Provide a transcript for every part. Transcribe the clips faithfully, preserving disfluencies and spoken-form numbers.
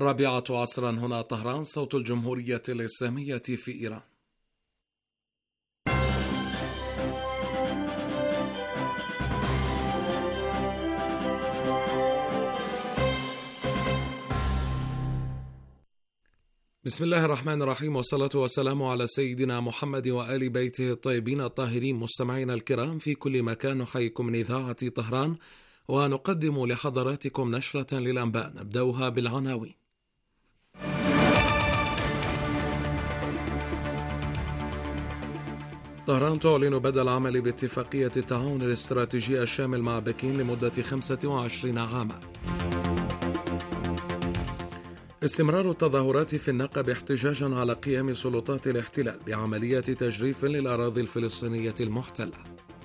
الرابعة عصرا هنا طهران، صوت الجمهورية الإسلامية في إيران. بسم الله الرحمن الرحيم، والصلاة والسلام على سيدنا محمد وآل بيته الطيبين الطاهرين. مستمعينا الكرام في كل مكان، نحييكم من إذاعة طهران ونقدم لحضراتكم نشرة للأنباء نبدأها بالعناوين. طهران تعلن بدء العمل باتفاقية التعاون الاستراتيجي الشامل مع بكين لمدة خمسة وعشرين عاما. استمرار التظاهرات في النقب احتجاجا على قيام سلطات الاحتلال بعملية تجريف للأراضي الفلسطينية المحتلة.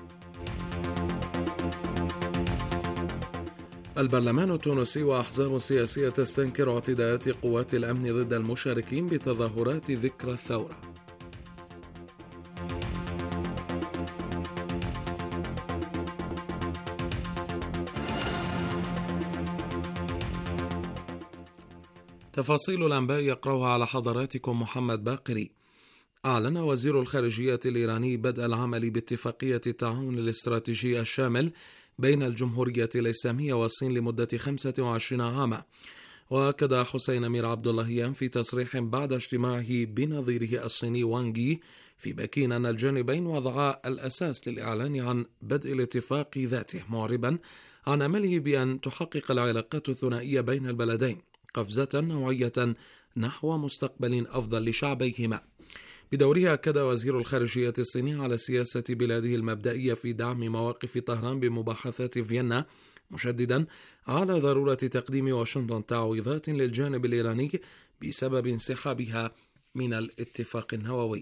البرلمان التونسي وأحزاب سياسية تستنكر اعتداءات قوات الأمن ضد المشاركين بتظاهرات ذكرى الثورة. تفاصيل الأنباء يقرأها على حضراتكم محمد باقري. أعلن وزير الخارجية الإيراني بدء العمل باتفاقية التعاون الاستراتيجي الشامل بين الجمهورية الإسلامية والصين لمدة خمسة وعشرين عاما. وأكد حسين أمير عبد اللهيان في تصريح بعد اجتماعه بنظيره الصيني وانغ في بكين أن الجانبين وضعا الأساس للإعلان عن بدء الاتفاق ذاته، معربا عن أمله بأن تحقق العلاقات الثنائية بين البلدين قفزة نوعية نحو مستقبل أفضل لشعبيهما. بدوره أكد وزير الخارجية الصيني على سياسة بلاده المبدئية في دعم مواقف طهران بمباحثات فيينا، مشددا على ضرورة تقديم واشنطن تعويضات للجانب الإيراني بسبب انسحابها من الاتفاق النووي.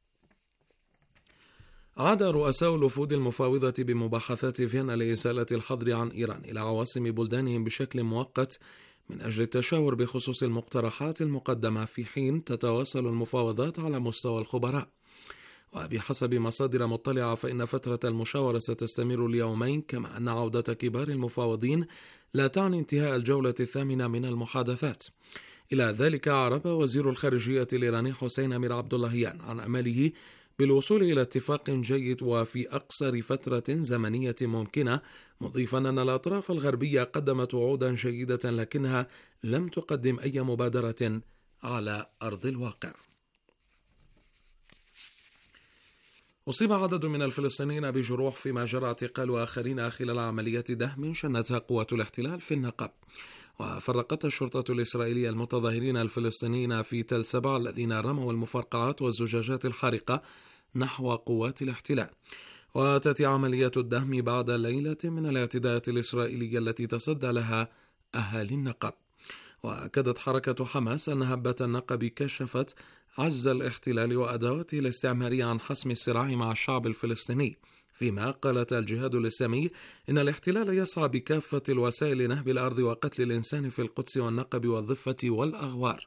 عاد رؤساء الوفود المفاوضة بمباحثات فيينا لإزالة الحظر عن إيران إلى عواصم بلدانهم بشكل مؤقت من أجل التشاور بخصوص المقترحات المقدمة، في حين تتواصل المفاوضات على مستوى الخبراء. وبحسب مصادر مطلعة فإن فترة المشاورة ستستمر اليومين، كما أن عودة كبار المفاوضين لا تعني انتهاء الجولة الثامنة من المحادثات. إلى ذلك أعرب وزير الخارجية الإيراني حسين أمير عبد اللهيان عن أمله بالوصول إلى اتفاق جيد وفي أقصر فترة زمنية ممكنة، مضيفا أن الأطراف الغربية قدمت وعودا جيدة لكنها لم تقدم أي مبادرة على أرض الواقع. أصيب عدد من الفلسطينيين بجروح فيما جرى اعتقال آخرين خلال عملية دهم شنتها قوات الاحتلال في النقب. وفرقت الشرطة الإسرائيلية المتظاهرين الفلسطينيين في تل سبع الذين رموا المفرقعات والزجاجات الحارقة نحو قوات الاحتلال. وتأتي عملية الدهم بعد ليلة من الاعتداءات الإسرائيلية التي تصدى لها أهالي النقب. وأكدت حركة حماس أن هبة النقب كشفت عجز الاحتلال وأدواته الاستعمارية عن حسم الصراع مع الشعب الفلسطيني، فيما قالت الجهاد الإسلامي إن الاحتلال يسعى بكافة الوسائل لنهب الأرض وقتل الإنسان في القدس والنقب والضفة والأغوار.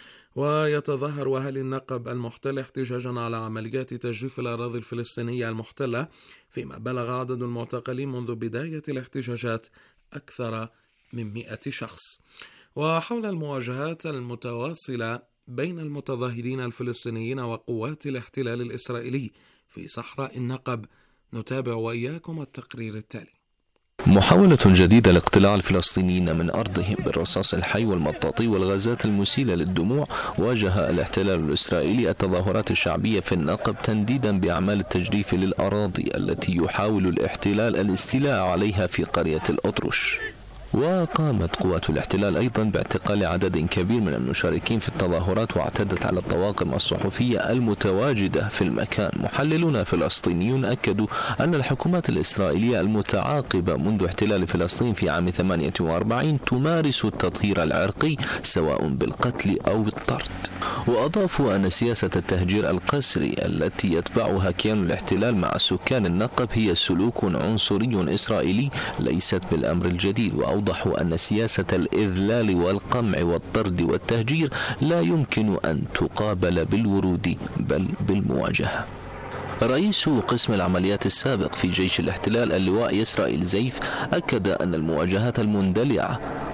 ويتظاهر أهالي النقب المحتل احتجاجا على عمليات تجريف الأراضي الفلسطينية المحتلة، فيما بلغ عدد المعتقلين منذ بداية الاحتجاجات أكثر من مئة شخص. وحول المواجهات المتواصلة بين المتظاهرين الفلسطينيين وقوات الاحتلال الإسرائيلي في صحراء النقب، نتابع وإياكم التقرير التالي. محاولة جديدة لاقتلاع الفلسطينيين من أرضهم بالرصاص الحي والمطاطي والغازات المسيلة للدموع. واجه الاحتلال الإسرائيلي التظاهرات الشعبية في النقب تنديدا بأعمال التجريف للأراضي التي يحاول الاحتلال الاستيلاء عليها في قرية الأطرش. وقامت قوات الاحتلال أيضا باعتقال عدد كبير من المشاركين في التظاهرات، واعتدت على الطواقم الصحفية المتواجدة في المكان. محللون فلسطينيون أكدوا أن الحكومات الإسرائيلية المتعاقبة منذ احتلال فلسطين في عام ثمانية وأربعين تمارس التطهير العرقي سواء بالقتل أو بالطرد. وأضافوا أن سياسة التهجير القسري التي يتبعها كيان الاحتلال مع سكان النقب هي سلوك عنصري إسرائيلي ليست بالأمر الجديد. وأوضحوا أن سياسة الإذلال والقمع والطرد والتهجير لا يمكن أن تقابل بالورود بل بالمواجهة. رئيس قسم العمليات السابق في جيش الاحتلال اللواء إسرائيل زيف أكد أن المواجهات المندلعة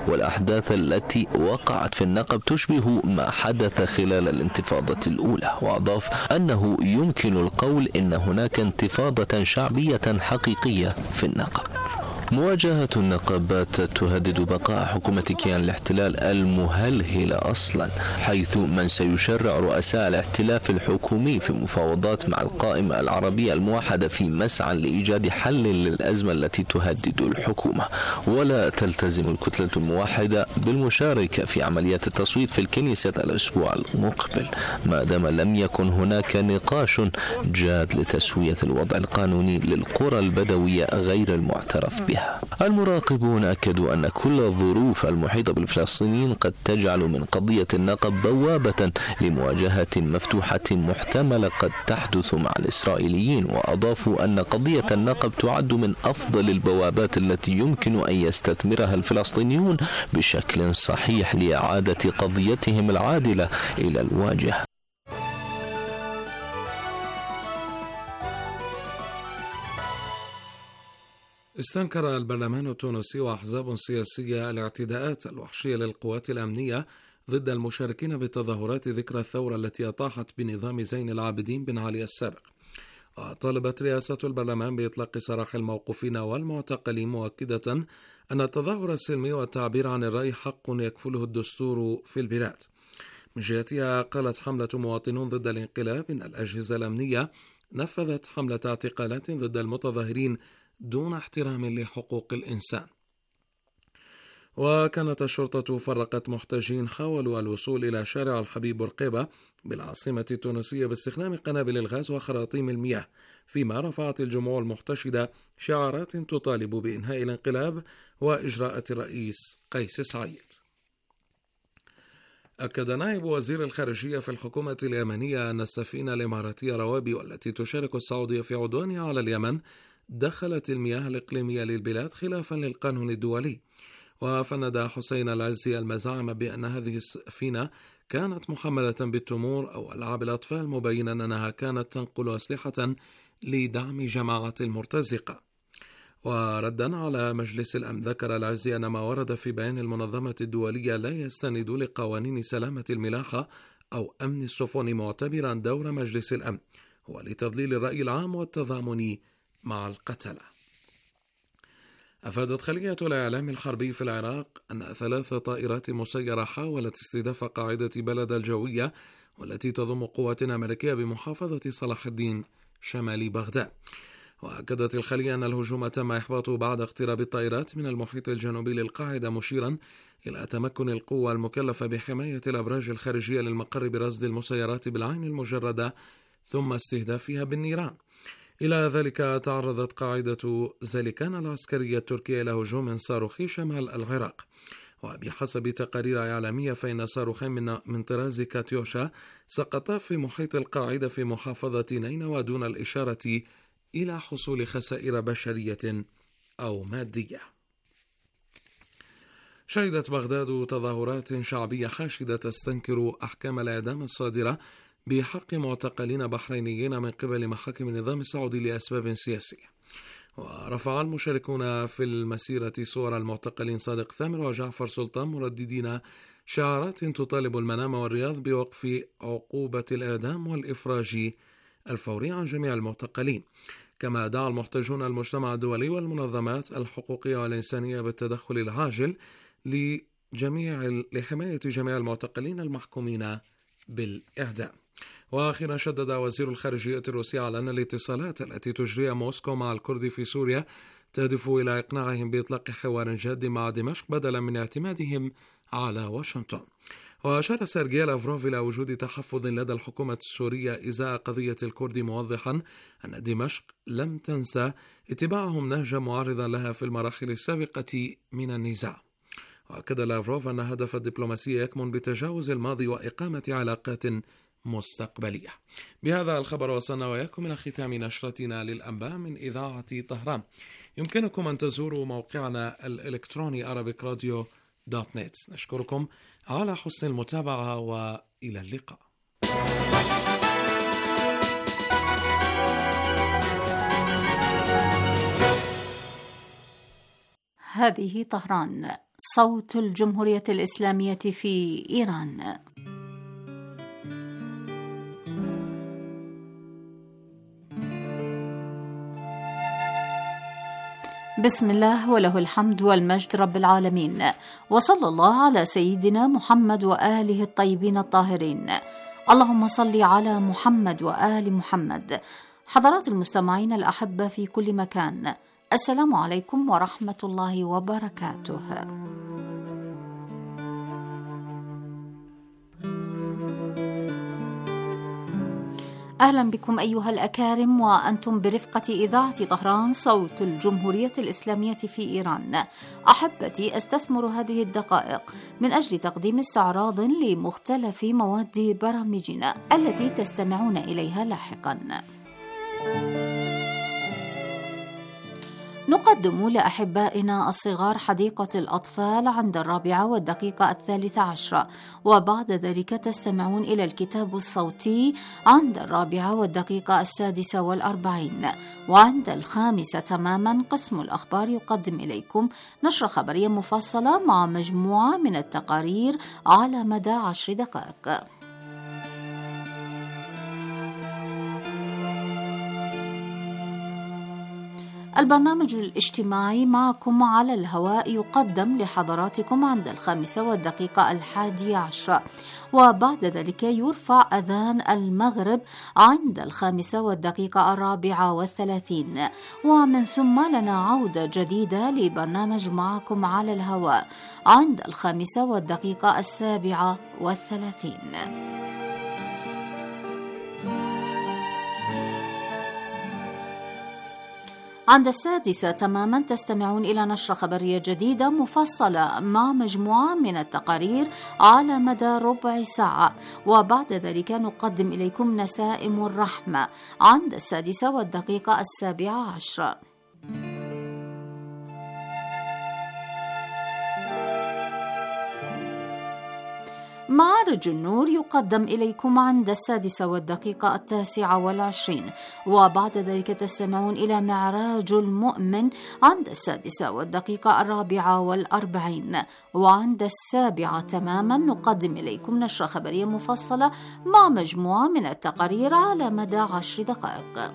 والأحداث التي وقعت في النقب تشبه ما حدث خلال الانتفاضة الأولى. وأضاف أنه يمكن القول إن هناك انتفاضة شعبية حقيقية في النقب. مواجهة النقابات تهدد بقاء حكومة كيان الاحتلال المهلهلة أصلا، حيث من سيشرع رؤساء الاحتلاف الحكومي في مفاوضات مع القائمة العربية الموحدة في مسعى لإيجاد حل للأزمة التي تهدد الحكومة. ولا تلتزم الكتلة الموحدة بالمشاركة في عمليات التصويت في الكنيسة الأسبوع المقبل ما دام لم يكن هناك نقاش جاد لتسوية الوضع القانوني للقرى البدوية غير المعترف بها. المراقبون أكدوا أن كل الظروف المحيطة بالفلسطينيين قد تجعل من قضية النقب بوابة لمواجهة مفتوحة محتملة قد تحدث مع الإسرائيليين. وأضافوا أن قضية النقب تعد من أفضل البوابات التي يمكن أن يستثمرها الفلسطينيون بشكل صحيح لإعادة قضيتهم العادلة إلى الواجهة. استنكر البرلمان التونسي وأحزاب سياسية الاعتداءات الوحشية للقوات الأمنية ضد المشاركين بالتظاهرات ذكرى الثورة التي أطاحت بنظام زين العابدين بن علي السابق. وطالبت رئاسة البرلمان بإطلاق سراح الموقوفين والمعتقلين، مؤكدة أن التظاهر السلمي والتعبير عن الرأي حق يكفله الدستور في البلاد. من جهتها قالت حملة مواطنون ضد الانقلاب إن الأجهزة الأمنية نفذت حملة اعتقالات ضد المتظاهرين دون احترام لحقوق الإنسان. وكانت الشرطة فرقت محتجين حاولوا الوصول إلى شارع الحبيب بورقيبة بالعاصمة التونسية باستخدام قنابل الغاز وخراطيم المياه، فيما رفعت الجموع المحتشدة شعارات تطالب بإنهاء الانقلاب وإجراءات الرئيس قيس سعيد. أكد نائب وزير الخارجية في الحكومة اليمنية أن السفينة الإماراتية روابي والتي تشارك السعودية في عدوانها على اليمن دخلت المياه الإقليمية للبلاد خلافا للقانون الدولي. وفند حسين العزي المزاعم بأن هذه السفينة كانت محملة بالتمور أو ألعاب الأطفال، مبينا أنها كانت تنقل أسلحة لدعم جماعة المرتزقة. وردا على مجلس الأمن ذكر العزي أن ما ورد في بيان المنظمة الدولية لا يستند لقوانين سلامة الملاحة أو أمن السفن، معتبرا دور مجلس الأمن هو لتضليل الرأي العام والتضامن مع القتلة. أفادت خلية الإعلام الحربي في العراق أن ثلاث طائرات مسيرة حاولت استهداف قاعدة بلد الجوية والتي تضم قوات أمريكية بمحافظة صلاح الدين شمال بغداد. وأكدت الخلية أن الهجوم تم إحباطه بعد اقتراب الطائرات من المحيط الجنوبي للقاعدة، مشيرا إلى تمكن القوة المكلفة بحماية الأبراج الخارجية للمقر برصد المسيرات بالعين المجردة ثم استهدافها بالنيران. إلى ذلك تعرضت قاعدة زاليكان العسكرية التركية إلى هجوم صاروخي شمال العراق، وبحسب تقارير إعلامية فإن صاروخين من, من طراز كاتيوشا سقطا في محيط القاعدة في محافظة نينوى دون الإشارة إلى حصول خسائر بشرية أو مادية. شهدت بغداد تظاهرات شعبية حاشدة تستنكر أحكام الإعدام الصادرة بحق معتقلين بحرينيين من قبل محاكم النظام السعودي لأسباب سياسية. ورفع المشاركون في المسيرة صور المعتقلين صادق ثامر وجعفر سلطان مرددين شعارات تطالب المنام والرياض بوقف عقوبة الإعدام والإفراج الفوري عن جميع المعتقلين. كما دعا المحتجون المجتمع الدولي والمنظمات الحقوقية والإنسانية بالتدخل العاجل لجميع لحماية جميع المعتقلين المحكومين بالإعدام. وآخرا شدد وزير الخارجية الروسي على أن الاتصالات التي تجريها موسكو مع الكرد في سوريا تهدف إلى إقناعهم بإطلاق حوار جاد مع دمشق بدلا من اعتمادهم على واشنطن. وأشار سيرجي لافروف إلى وجود تحفظ لدى الحكومة السورية إزاء قضية الكرد، موضحا أن دمشق لم تنسى اتباعهم نهجا معارضا لها في المراحل السابقة من النزاع. وأكد لافروف أن هدف الدبلوماسية يكمن بتجاوز الماضي وإقامة علاقات مستقبلية. بهذا الخبر وصلنا وإياكم إلى ختام نشرتنا للأنباء من إذاعة طهران. يمكنكم أن تزوروا موقعنا الإلكتروني arabic radio دوت نت. نشكركم على حسن المتابعة وإلى اللقاء. هذه طهران، صوت الجمهورية الإسلامية في إيران. بسم الله وله الحمد والمجد رب العالمين، وصلى الله على سيدنا محمد وآله الطيبين الطاهرين. اللهم صل على محمد وآل محمد. حضرات المستمعين الأحبة في كل مكان، السلام عليكم ورحمة الله وبركاته. أهلا بكم أيها الأكارم، وأنتم برفقة إذاعة طهران صوت الجمهورية الإسلامية في إيران. أحبتي، أستثمر هذه الدقائق من أجل تقديم استعراض لمختلف مواد برامجنا التي تستمعون إليها لاحقا. نقدم لأحبائنا الصغار حديقة الأطفال عند الرابعة والدقيقة الثالثة عشرة، وبعد ذلك تستمعون إلى الكتاب الصوتي عند الرابعة والدقيقة السادسة والأربعين، وعند الخامسة تماما قسم الأخبار يقدم إليكم نشرة خبرية مفصلة مع مجموعة من التقارير على مدى عشر دقائق. البرنامج الاجتماعي معكم على الهواء يقدم لحضراتكم عند الخامسة والدقيقة الحادية عشرة، وبعد ذلك يرفع أذان المغرب عند الخامسة والدقيقة الرابعة والثلاثين، ومن ثم لنا عودة جديدة لبرنامج معكم على الهواء عند الخامسة والدقيقة السابعة والثلاثين. عند السادسة تماما تستمعون إلى نشرة خبرية جديدة مفصلة مع مجموعة من التقارير على مدى ربع ساعة، وبعد ذلك نقدم إليكم نسائم الرحمة عند السادسة والدقيقة السابعة عشرة. معارج النور يقدم إليكم عند السادسة والدقيقة التاسعة والعشرين، وبعد ذلك تستمعون إلى معراج المؤمن عند السادسة والدقيقة الرابعة والأربعين، وعند السابعة تماما نقدم إليكم نشرة خبرية مفصلة مع مجموعة من التقارير على مدى عشر دقائق.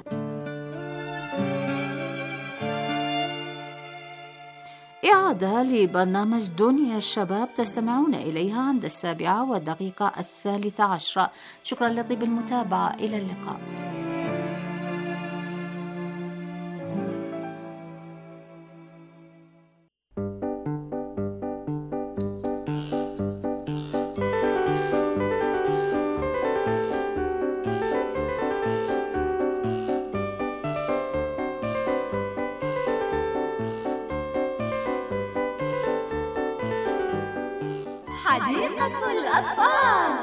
إعادة لبرنامج دنيا الشباب تستمعون إليها عند السابعة والدقيقة الثالثة عشرة. شكرا لطيب المتابعة، إلى اللقاء. حديقة الأطفال.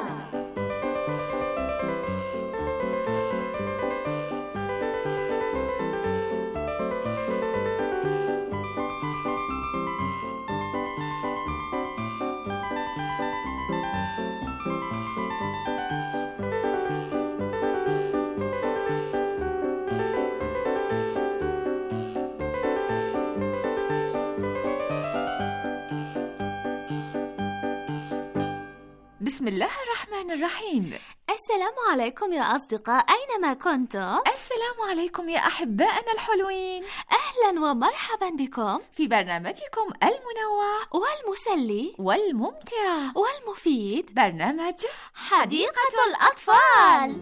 بسم الله الرحمن الرحيم. السلام عليكم يا أصدقاء، أينما كنتم. السلام عليكم يا أحبائنا الحلوين، أهلا ومرحبا بكم في برنامجكم المنوع والمسلي والممتع والمفيد، برنامج حديقة الأطفال.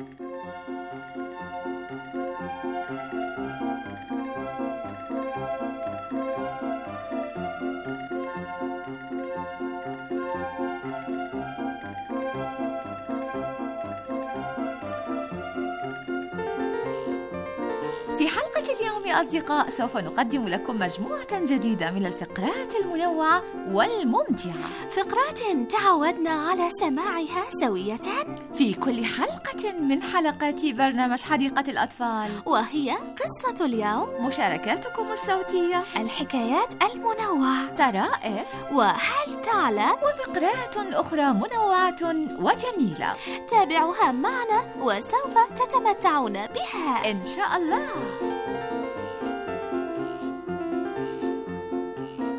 في حلقة اليوم يا أصدقاء سوف نقدم لكم مجموعة جديدة من الفقرات المنوعة والممتعة، فقرات تعودنا على سماعها سوية في كل حلقة من حلقات برنامج حديقة الأطفال، وهي قصة اليوم، مشاركاتكم الصوتية، الحكايات المنوعة، طرائف، وهل تعلم، وفقرات أخرى منوعة وجميلة. تابعوها معنا وسوف تتمتعون بها إن شاء الله.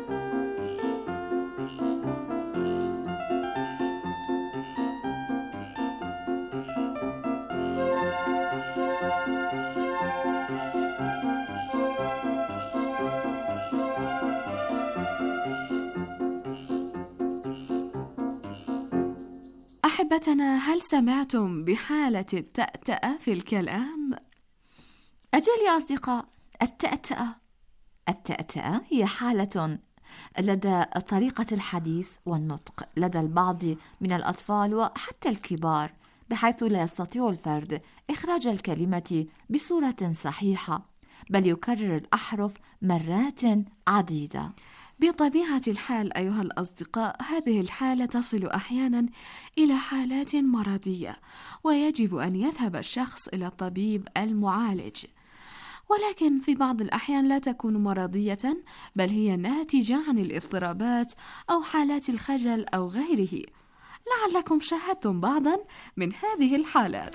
أحبتنا، هل سمعتم بحالة التأتأة في الكلام؟ أجل يا أصدقاء، التأتأة التأتأة هي حالة لدى طريقة الحديث والنطق لدى البعض من الأطفال وحتى الكبار، بحيث لا يستطيع الفرد إخراج الكلمة بصورة صحيحة، بل يكرر الأحرف مرات عديدة. بطبيعة الحال أيها الأصدقاء، هذه الحالة تصل أحيانا إلى حالات مرضية، ويجب أن يذهب الشخص إلى الطبيب المعالج، ولكن في بعض الأحيان لا تكون مرضية، بل هي ناتجة عن الاضطرابات أو حالات الخجل أو غيره. لعلكم شاهدتم بعضا من هذه الحالات.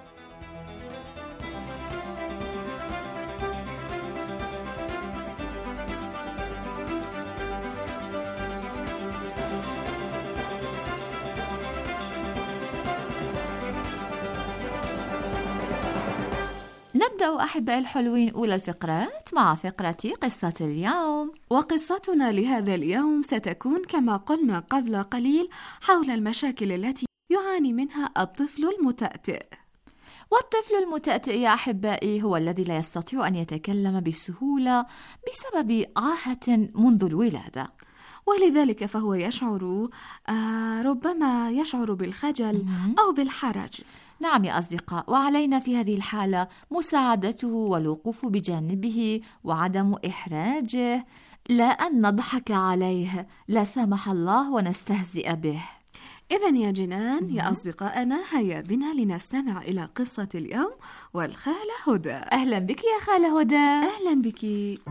نبدأ أحبائي الحلوين أولى الفقرات مع فقرة قصة اليوم، وقصتنا لهذا اليوم ستكون كما قلنا قبل قليل حول المشاكل التي يعاني منها الطفل المتأتئ. والطفل المتأتئ يا أحبائي هو الذي لا يستطيع أن يتكلم بسهولة بسبب عاهة منذ الولادة، ولذلك فهو يشعر آه ربما يشعر بالخجل أو بالحرج. نعم يا أصدقاء، وعلينا في هذه الحالة مساعدته والوقوف بجانبه وعدم إحراجه، لا أن نضحك عليه لا سمح الله ونستهزئ به. إذن يا جنان يا أصدقائنا، هيا بنا لنستمع إلى قصة اليوم والخالة هدى. أهلا بك يا خالة هدى. أهلا بك.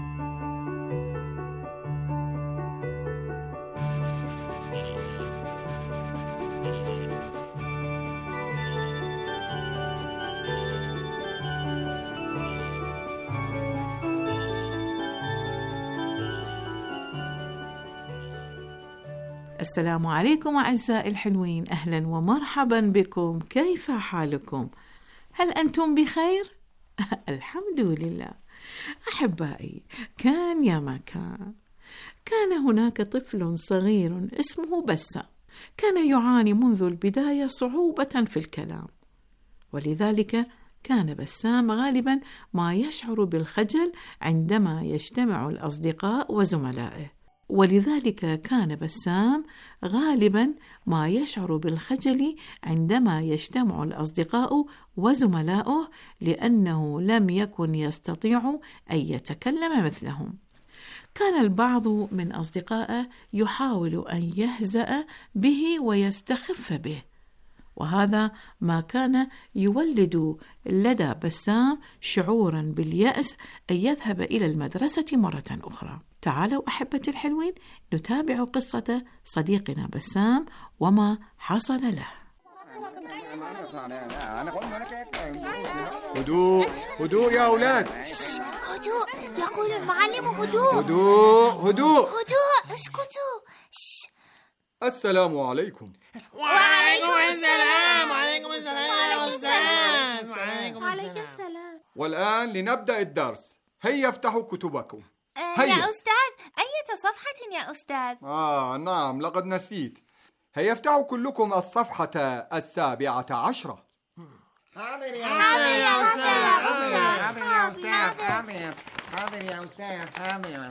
السلام عليكم أعزائي الحلوين، أهلا ومرحبا بكم. كيف حالكم؟ هل أنتم بخير؟ الحمد لله. أحبائي، كان يا ما كان كان هناك طفل صغير اسمه بسام، كان يعاني منذ البداية صعوبة في الكلام، ولذلك كان بسام غالبا ما يشعر بالخجل عندما يجتمع الأصدقاء وزملائه. ولذلك كان بسام غالبا ما يشعر بالخجل عندما يجتمع الأصدقاء وزملاؤه، لأنه لم يكن يستطيع أن يتكلم مثلهم. كان البعض من أصدقائه يحاول أن يهزأ به ويستخف به، وهذا ما كان يولد لدى بسام شعورا باليأس أن يذهب إلى المدرسة مرة أخرى. تعالوا أحبتي الحلوين نتابع قصة صديقنا بسام وما حصل له. هدوء هدوء يا أولاد. هدوء، يقول المعلم هدوء. هدوء هدوء هدوء، اسكتوا. السلام عليكم. وعليكم السلام. وعليكم السلام يا أستاذ. وعليكم السلام. والآن لنبدأ الدرس. هيا افتحوا كتبكم. آه يا أستاذ، أية صفحة يا أستاذ؟ آه نعم، لقد نسيت. هيا افتحوا كلكم الصفحة السابعة عشرة. حاضر يا أستاذ. حاضر يا أستاذ. حاضر حاضر يا أستاذ. حاضر.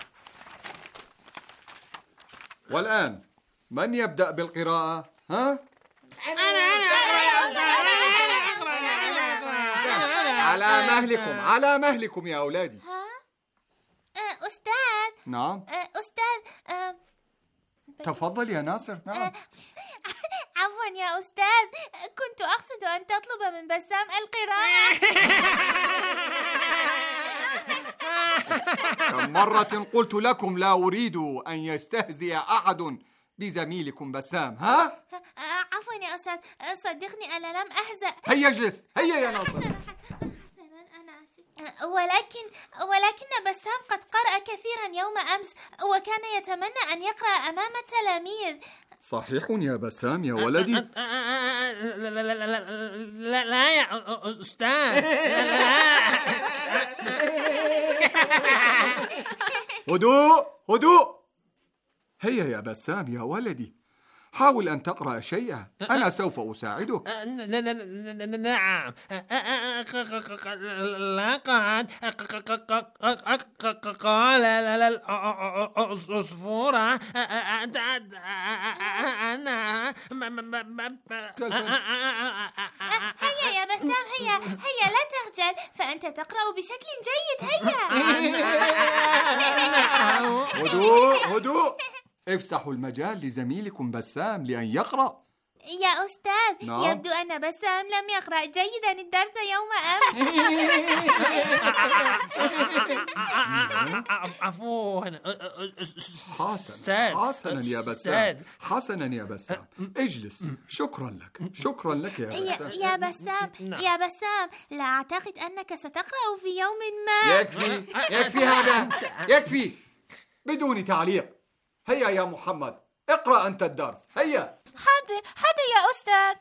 والآن من يبدأ بالقراءة؟ ها؟ أنا أنا أقرأ يا أستاذ. على مهلكم على مهلكم يا أولادي. أستاذ. نعم. أستاذ. تفضل يا ناصر. نعم. عفوا يا أستاذ، كنت أقصد أن تطلب من بسام القراءة. كم مرة قلت لكم لا أريد أن يستهزئ أحد بزميلكم بسام. ها؟ عفوا يا أستاذ، صدقني أنا لم أهزأ. هيا اجلس. هيا يا ناصر. ولكن ولكن بسام قد قرأ كثيرا يوم أمس، وكان يتمنى أن يقرأ أمام التلاميذ. صحيح يا بسام يا ولدي؟ لا لا لا لا لا يا أستاذ. هدوء هدوء. هيا يا بسام يا ولدي، حاول أن تقرأ شيئا، أنا سوف أساعدك. نعم، لقد قال العصفورة أنا. هيا يا بسام، هيا هيا لا تخجل، فأنت تقرأ بشكل جيد. هيا. هدوء هدوء، افسحوا المجال لزميلكم بسام لأن يقرأ. يا أستاذ، نعم. يبدو أن بسام لم يقرأ جيدا الدرس يوم أمس. عفوا. حسنا حسنا يا بسام، حسنا يا بسام، اجلس. شكرا لك، شكرا لك يا بسام. يا بسام، يا بسام، لا أعتقد أنك ستقرأ في يوم ما. يكفي يكفي هذا، يكفي بدون تعليق. هيا يا محمد، اقرأ أنت الدرس. هيا. حاضر حاضر يا أستاذ.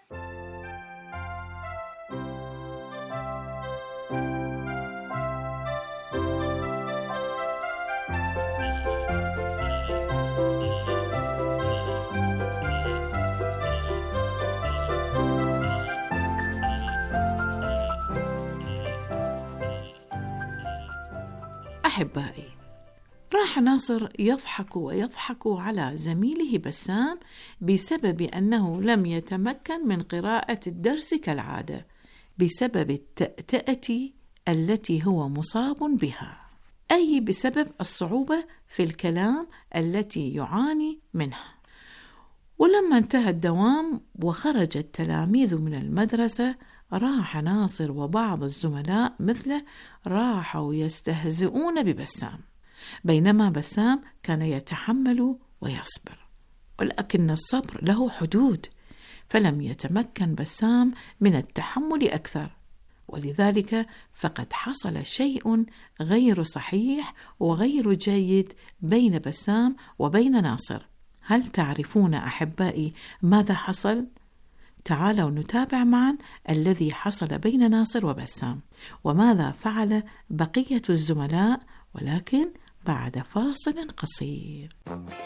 أحبائي، راح ناصر يضحك ويضحك على زميله بسام بسبب أنه لم يتمكن من قراءة الدرس كالعادة، بسبب التأتأة التي هو مصاب بها، أي بسبب الصعوبة في الكلام التي يعاني منها. ولما انتهى الدوام وخرج التلاميذ من المدرسة، راح ناصر وبعض الزملاء مثله راحوا يستهزئون ببسام، بينما بسام كان يتحمل ويصبر، ولكن الصبر له حدود، فلم يتمكن بسام من التحمل أكثر، ولذلك فقد حصل شيء غير صحيح وغير جيد بين بسام وبين ناصر. هل تعرفون أحبائي ماذا حصل؟ تعالوا نتابع معا الذي حصل بين ناصر وبسام، وماذا فعل بقية الزملاء، ولكن بعد فاصل قصير.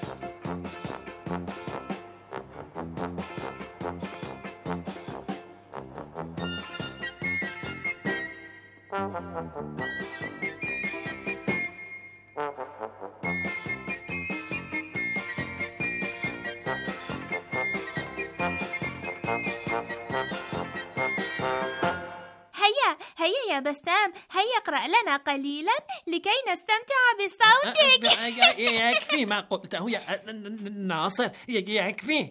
هيا يا بسام، هيا اقرأ لنا قليلا لكي نستمتع بصوتك. يكفي ما قلته يا ناصر، يكفي.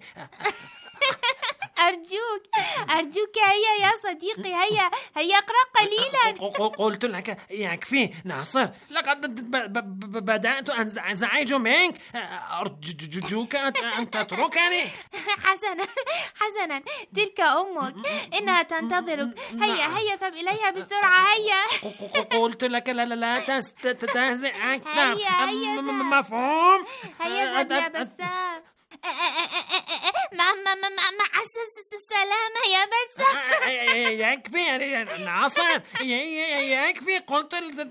أرجوك أرجوك هيا يا صديقي، هيا هيا اقرأ قليلا. قلت لك يكفي ناصر، لقد بدأت أنزعج منك، أرجوك أن تتركني. حسنا حسنا، تلك أمك، إنها تنتظرك. هيا هيا اذهب إليها بسرعة. هيا. قلت لك لا لا تستهزئ أكثر. هيا هيا مفهوم؟ هيا اذهب يا بسام. مع مع مع مع السلامة يا بسام. يكفي يا ناصر، يكفي قلت لك.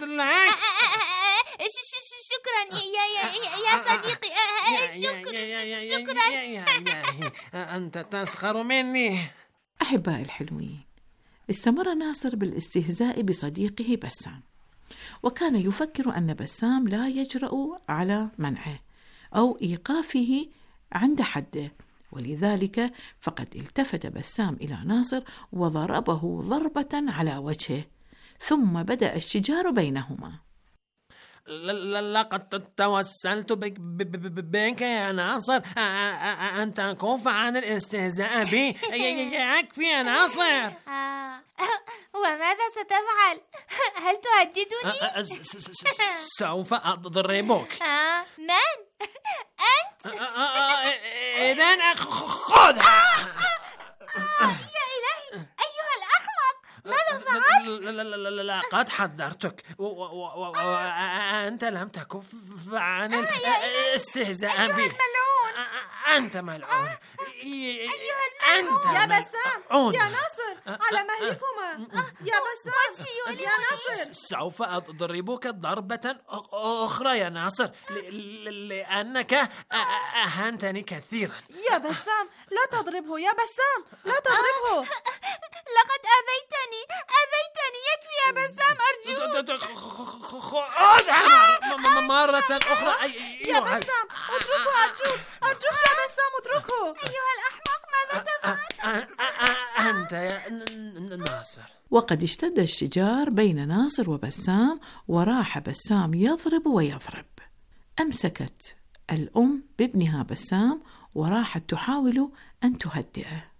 شكرا يا يا يا صديقي، شكرا شكرا. أنت تسخر مني. أحبائي الحلوين، استمر ناصر بالاستهزاء بصديقه بسام، وكان يفكر أن بسام لا يجرؤ على منعه أو إيقافه عند حده، ولذلك فقد التفت بسام إلى ناصر وضربه ضربة على وجهه، ثم بدأ الشجار بينهما. لقد توسلت بك يا ناصر أن تكف عن الاستهزاء بي. يكفي يا ناصر. وماذا ستفعل؟ هل تهددني؟ سوف أضربك. من؟ أنت؟ إذن خذها. يا إلهي، أيها الأحمق، ماذا فعلت؟ لقد حذرتك وأنت لم تكف عن الاستهزاء بي. أنت ملعون. أيها الملعون. يا بسام، يا ناصر، على مهلكما. يا بسام يا ناصر، سوف أضربك ضربة أخرى يا ناصر لأنك أهنتني كثيرا. يا بسام لا تضربه، يا بسام لا تضربه. لقد أذيتني أذيتني يكفي يا بسام أرجوك. مرة أخرى يا بسام اتركه أرجوك أرجوك يا بسام اتركه. أيها الأحمق ماذا تفعل؟ أنت يا ناصر. وقد اشتد الشجار بين ناصر وبسام، وراح بسام يضرب ويضرب. أمسكت الأم بابنها بسام وراحت تحاول أن تهدئه.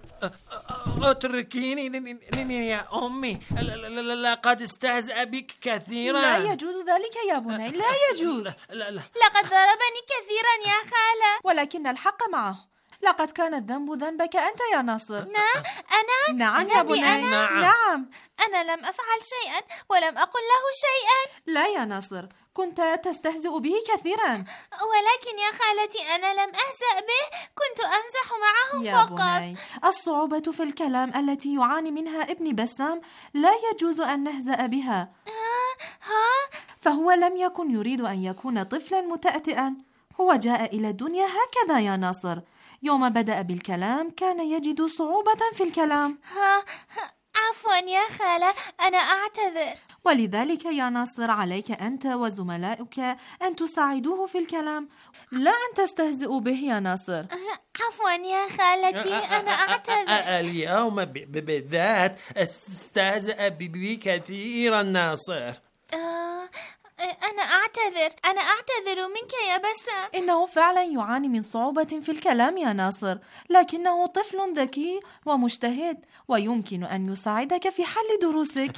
اتركيني يا أمي، لقد استهزأ بك كثيرا. لا يجوز ذلك يا بني، لا يجوز. لا لا. لقد ضربني كثيرا يا خالة، ولكن الحق معه. لقد كان الذنب ذنبك أنت يا ناصر. نعم أنا؟ نعم يا بني. نعم. نعم أنا لم أفعل شيئا ولم أقل له شيئا. لا يا ناصر، كنت تستهزئ به كثيرا. ولكن يا خالتي أنا لم أهزأ به، كنت أمزح معه يا فقط. بني، الصعوبة في الكلام التي يعاني منها ابن بسام لا يجوز أن نهزأ بها. ها؟ فهو لم يكن يريد أن يكون طفلا متأتئا. هو جاء إلى الدنيا هكذا يا ناصر. يوم بدأ بالكلام كان يجد صعوبة في الكلام. ها عفوا يا خالة، أنا أعتذر. ولذلك يا ناصر عليك أنت وزملائك أن تساعدوه في الكلام، لا أن تستهزئوا به يا ناصر. عفوا يا خالتي، أنا أعتذر. اليوم بالذات استهزأ بي كثيرا ناصر. أنا أعتذر أنا أعتذر منك يا بسام. إنه فعلا يعاني من صعوبة في الكلام يا ناصر، لكنه طفل ذكي ومجتهد ويمكن أن يساعدك في حل دروسك.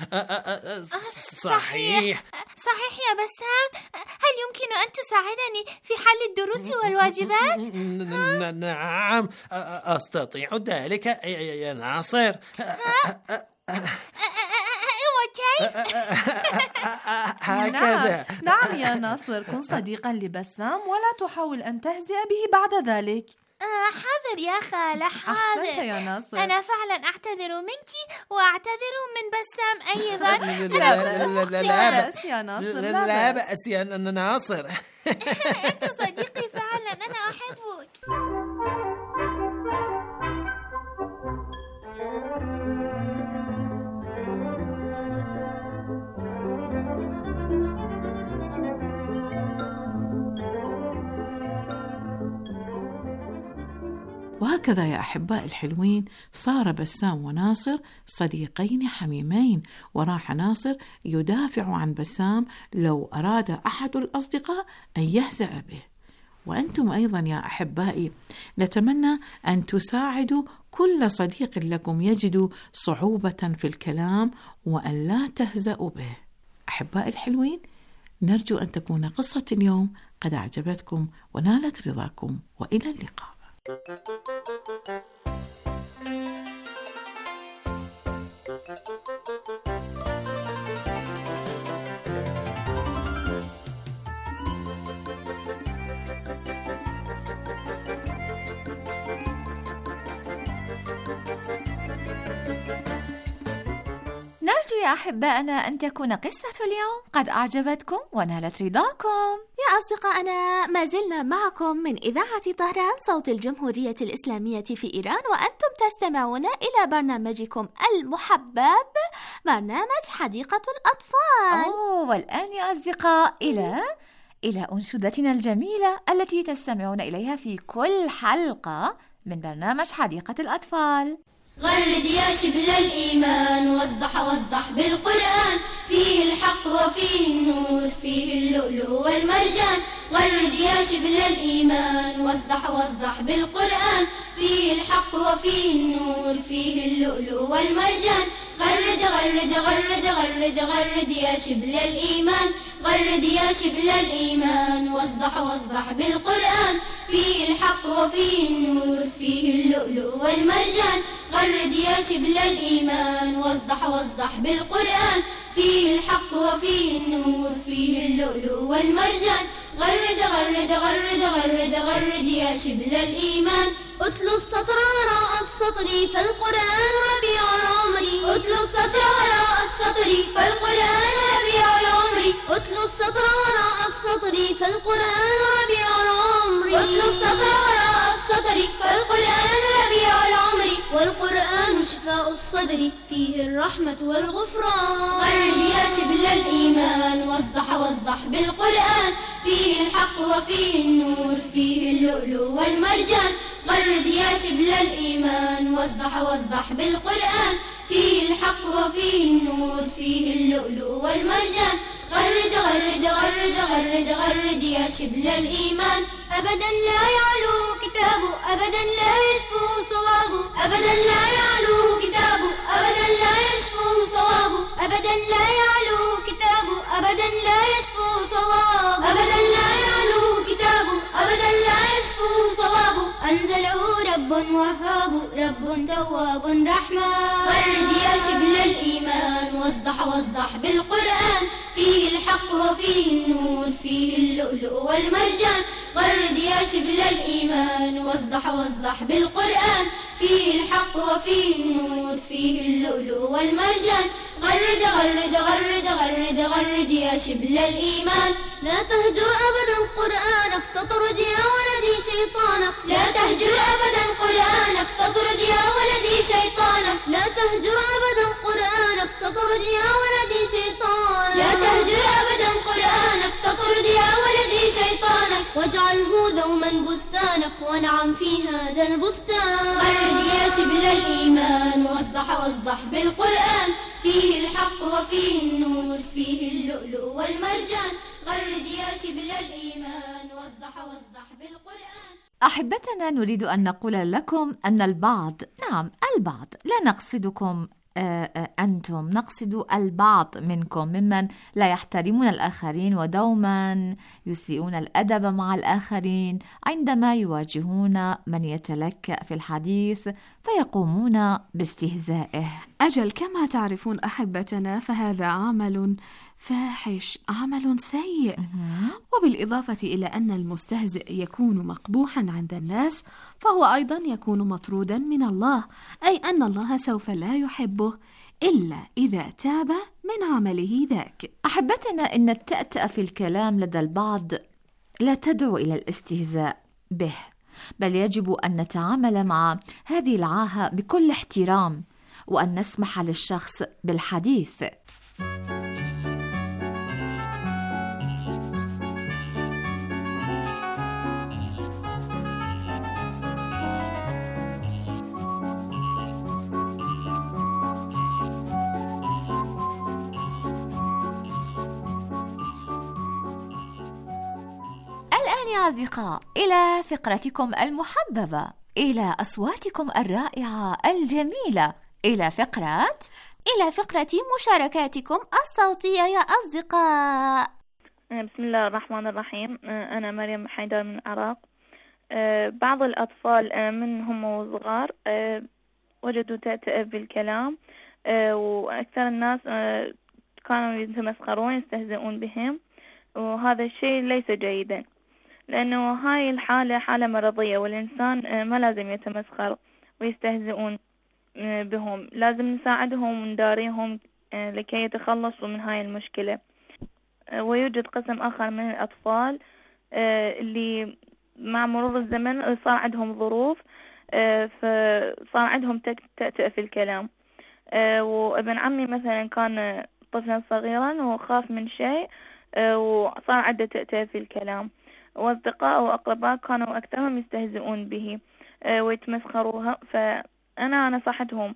صحيح صحيح يا بسام. هل يمكن أن تساعدني في حل الدروس والواجبات؟ نعم أستطيع ذلك يا ناصر. وكيف؟ هكذا. نعم. نعم يا ناصر، كن صديقا لبسام ولا تحاول أن تهزئ به بعد ذلك. حاضر يا خالة، حاضر. أحسنت يا ناصر. أنا فعلا أعتذر منك وأعتذر من بسام أيضا. لا لا بأس يا ناصر، لا بأس يا ناصر. أنت صديقي فعلا، أنا أحبك. وهكذا يا أحباء الحلوين صار بسام وناصر صديقين حميمين، وراح ناصر يدافع عن بسام لو أراد أحد الأصدقاء أن يهزأ به. وأنتم أيضا يا أحبائي نتمنى أن تساعدوا كل صديق لكم يجد صعوبة في الكلام وأن لا تهزأوا به. أحباء الحلوين، نرجو أن تكون قصة اليوم قد أعجبتكم ونالت رضاكم، وإلى اللقاء. نرجو يا أحبائنا أن تكون قصة اليوم قد أعجبتكم ونالت رضاكم. يا أصدقائنا، ما زلنا معكم من إذاعة طهران صوت الجمهورية الإسلامية في إيران، وأنتم تستمعون إلى برنامجكم المحبب، برنامج حديقة الأطفال. أوه، والآن يا أصدقاء إلى إلى أنشودتنا الجميلة التي تستمعون إليها في كل حلقة من برنامج حديقة الأطفال. غرد يا شبل الإيمان، واصدح واصدح بالقرآن، فيه الحق وفيه النور، فيه اللؤلؤ والمرجان. غرد يا شبل الإيمان، واصدح واصدح بالقرآن، فيه الحق وفيه النور، فيه اللؤلؤ والمرجان. غرد غرد غرد غرد غرد يا شبل الإيمان، غرد يا شبل الإيمان، واصدح واصدح بالقرآن، فيه الحق وفيه النور، فيه اللؤلؤ والمرجان. غرد يا شبل الإيمان، واصدح واصدح بالقرآن، فيه الحق وفيه النور، فيه اللؤلؤ والمرجان. غرد غرد غرد غرد غرد يا شبل الإيمان أتلو السطر وراء السطر فالقرآن ربيع العمر أتلو السطر وراء السطر فالقرآن ربيع العمر أتلو السطر وراء السطر فالقرآن ربيع العمر أتلو السطر وراء السطر فالقرآن ربيع العمر والقرآن شفاء الصدر فيه الرحمة والغفران غرد يا شبل الإيمان واصدح واصدح بالقرآن فيه الحق وفيه النور فيه اللؤلؤ والمرجان غرد يا شبل الإيمان واصدح واصدح بالقرآن فيه الحق وفيه النور فيه اللؤلؤ والمرجان غرد غرد غرد غرد غرد يا شبل الإيمان أبدا لا يعلوه كتابه أبدا لا يشفوه صوابه أبدا لا يعلوه كتابه أبدا لا يشفوه صوابه أبدا لا يعلوه كتابه أبدا لا يشفوه صوابه أبدا لا يعلوه كتابه أبدا لا يشفوه صوابه أنزله رب وهاب رب تواب رحمن غرد يا شبل الإيمان واصدح واصدح بالقرآن فيه الحق وفيه النور فيه اللؤلؤ والمرجان غرد يا شبل الإيمان واصدح واصدح بالقرآن فيه الحق وفيه النور فيه اللؤلؤ والمرجان غرد غرد غرد غرد غرد يا شبل الإيمان لا تهجر أبدا قرآنك تطرد يا ولدي شيطانك لا تهجر أبدا قرآنك تطرد يا ولدي شيطانك لا تهجر أبدا قرآنك تطرد يا ولدي شيطانك لا تهجر أبدا قرآنك تطرد يا ولدي شيطانك واجعله دوما بستانك ونعم في هذا البستان غرد يا شبل الإيمان واصدح واصدح بالقرآن فيه الحق وفيه النور فيه اللؤلؤ والمرجان غرد يا شبل الإيمان واصدح واصدح بالقرآن. أحبتنا، نريد أن نقول لكم أن البعض، نعم البعض، لا نقصدكم أنتم، نقصد البعض منكم ممن لا يحترمون الآخرين ودوما يسيئون الأدب مع الآخرين عندما يواجهون من يتلكأ في الحديث فيقومون باستهزائه. أجل، كما تعرفون أحبتنا فهذا عمل فاحش، عمل سيء، وبالإضافة إلى أن المستهزئ يكون مقبوحا عند الناس فهو أيضا يكون مطرودا من الله، أي أن الله سوف لا يحبه إلا إذا تاب من عمله ذاك. أحبتنا، إن التأتأة في الكلام لدى البعض لا تدعو إلى الاستهزاء به، بل يجب أن نتعامل مع هذه العاهة بكل احترام وأن نسمح للشخص بالحديث. الآن يا أصدقاء إلى فقرتكم المحببة، إلى أصواتكم الرائعة الجميلة، إلى فقرة إلى فقرة مشاركاتكم الصوتية يا أصدقاء. بسم الله الرحمن الرحيم. أنا مريم حيدر من العراق. بعض الأطفال منهم وصغار وجدوا تأتأة بالكلام، وأكثر الناس كانوا يتمسخرون يستهزئون بهم، وهذا الشيء ليس جيدا، لأنه هاي الحالة حالة مرضية، والإنسان ما لازم يتمسخر ويستهزئون بهم، لازم نساعدهم ونداريهم لكي يتخلصوا من هاي المشكلة. ويوجد قسم آخر من الأطفال اللي مع مرور الزمن صار عندهم ظروف، فصار عندهم تأتأة في الكلام. وابن عمي مثلا كان طفلا صغيرا وخاف من شيء وصار عنده تأتأة في الكلام، وأصدقاء وأقرباء كانوا أكثرهم يستهزئون به ويتمسخروها. فأنا نصحتهم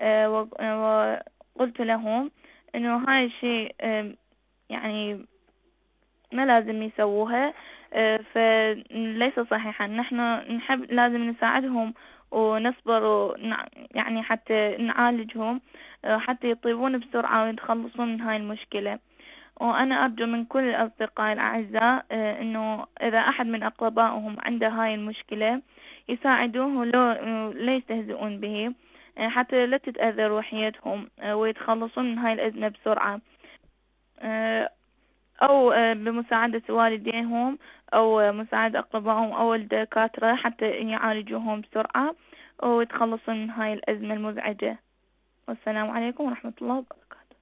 وقلت لهم إنه هاي الشيء يعني ما لازم يسووها، فليس صحيحا. نحن نحب لازم نساعدهم ونصبر يعني حتى نعالجهم حتى يطيبون بسرعة ويتخلصون من هاي المشكلة. وأنا أرجو من كل الأصدقاء الأعزاء إنه إذا أحد من أقربائهم عنده هاي المشكلة يساعدوه ولو لا يستهزئون به حتى لا تتأذى روحيتهم ويتخلصون من هاي الأزمة بسرعة. أو بمساعدة والديهم أو مساعدة أقربائهم أو الدكاترة حتى يعالجوهم بسرعة ويتخلصوا من هاي الأزمة المزعجة. والسلام عليكم ورحمة الله وبركاته.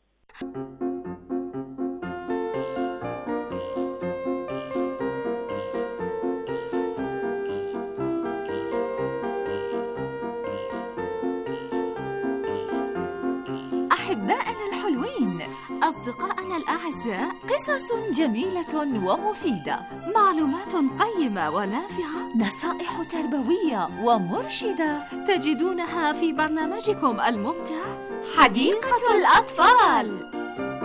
أحبائنا الحلوين، أصدقائنا الأعزاء، قصص جميلة ومفيدة، معلومات قيمة ونافعة، نصائح تربوية ومرشدة تجدونها في برنامجكم الممتع حديقة الأطفال.